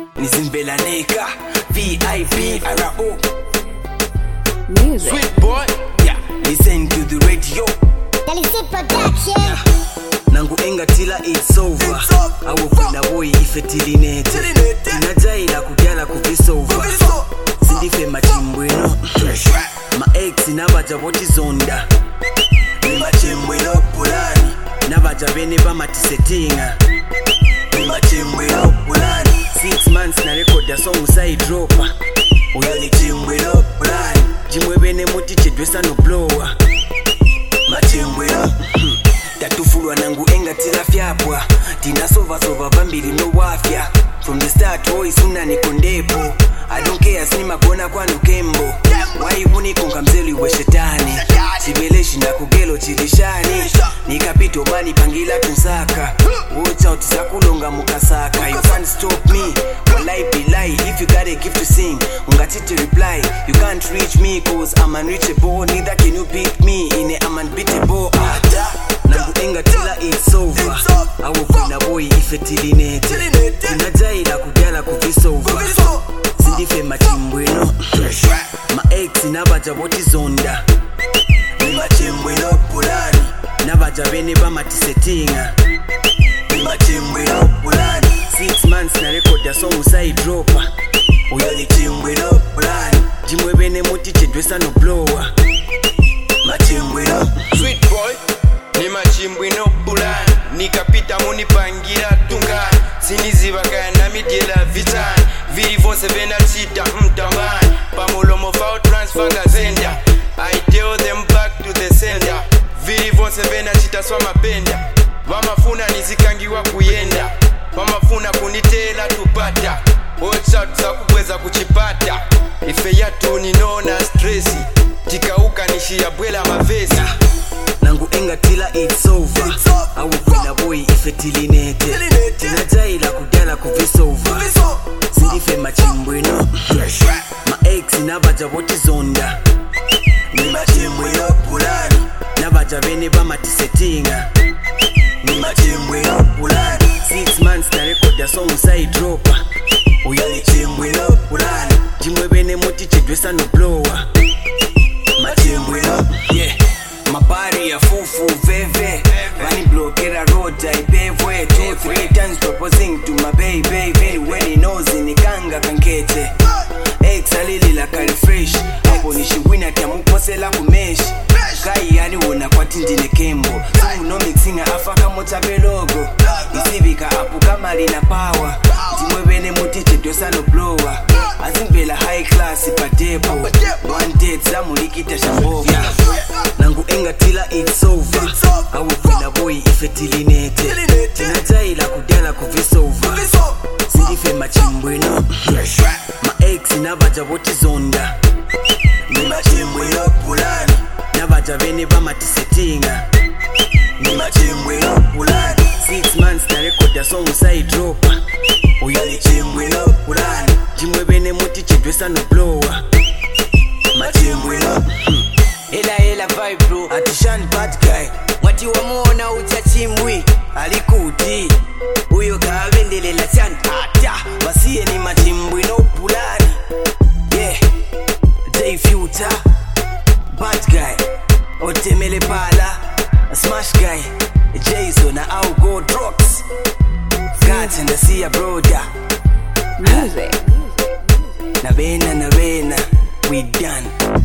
Nizimbela neka VIP RO Music. Sweet boy, yeah. Listen to the radio. Kalisi production. Nangu engatila it's over. Awufuna boy ifetilinete. Inajaila kudyala kuvisova. Sindife machimbweno. Ma ex nabaja boti zonda. Ni machimbweno pulani. Nabaja bene bamatisetinga. Ni machimbweno pulani. 6 months na record ya song side dropper. Uyo ni chimbweno pulani. Jimwe bene muti chedwesa no blower. Machimbweno tatufulwa nangu engatila fyapwa. Tina sova vambiri no wafya. From the start oi suna nikondepo. I don't care sinima kona kwanu kembo. Wai unikonga mzeli we shetani. Chibeleshi na kugelo chilishani. Nikapito mani pangila tunsaka. Watch out sakulonga mukasaka. You can't stop me, walai bilai. If you got a gift to sing, ungatiti reply. You can't reach me cause I'm unreachable. Neither can you beat me in a I'm unbeatable. Nangu engatila it's over. Awufuna boy ifetilinete. Inajaila kudyala kuvisova. Sindife machimbweno. Ma ex nabaja boti zonda. Ni machimbweno pulani. Nabaja bene bamatisetinga. Ni machimbweno pulani. 6 months na record ya song side dropper. Uyo ni chimbweno pulani. Jimwe bene muti chedwesa no blower. Machimbweno. Sweet boy, ni machimbweno pulani. Nikapita munipangira tungani. Siniziva kaya nami diela vitani. Viri vonse vena chita mtamani. Pamulomo fao transfer gazenda. I tell them back to the sender. Viri vonse vena chita swama penda. Vamafuna nizikangiwa kuyenda. Vamafuna kunitela tupata. Watch out za kubweza kuchipata. Ife yatu ninona stressi. Tikauka nishia bwela mavesi. Nangu engatila it's over. Awufuna boy ifetilinete. Inajaila kudyala kuvisova. Sindife machimbweno. Ma ex nabaja boti zonda. Ni machimbweno pulani. Nabaja bene bamatisetinga. Ni machimbweno pulani. 6 months na record ya song side dropper. Uyo ni chimbweno pulani. Jimwe bene muti chedwesa no blower. Machimbweno, yeah. Mabari ya fufu veve. Vani blokera road aipevwe. 2-3 times proposing to my baby. When he knows inikanga kankete. Ex alili la kari fresh. Hapo nishiwina kiamukosela kumeshi. Kai yani wona kwa tindine kembo. Uno mixinga afaka mota belogo. Isibika apu kama lina power. Jimwe bene muti chedwesa no blower. Azimbela high class ipadepo. One date zamulikita shambova. Nangu engatila it's over. Awufuna boy ifetilinete. Inajaila kudyala kuvisova. Sindife machimbweno. Ma ex nabaja boti zonda. Ni machimbweno pulani. Nabaja bene bamatisetinga. Ni machimbweno pulani. 6 months na record ya song side dropper. Uyo ni chimbweno pulani. Jimwe bene muti chedwesa no blower. Machimbweno. Ela vibe bro. Atishan bad guy. Wati wamuona ucha chimbwi. Alikuti uyo kavendelela chan ata wasiye ni machimbweno pulani. Yeah, J Future bad guy. Otemele pala smash guy. Jason na au go drugs. Got in the sea brother. Music. Na bena we done.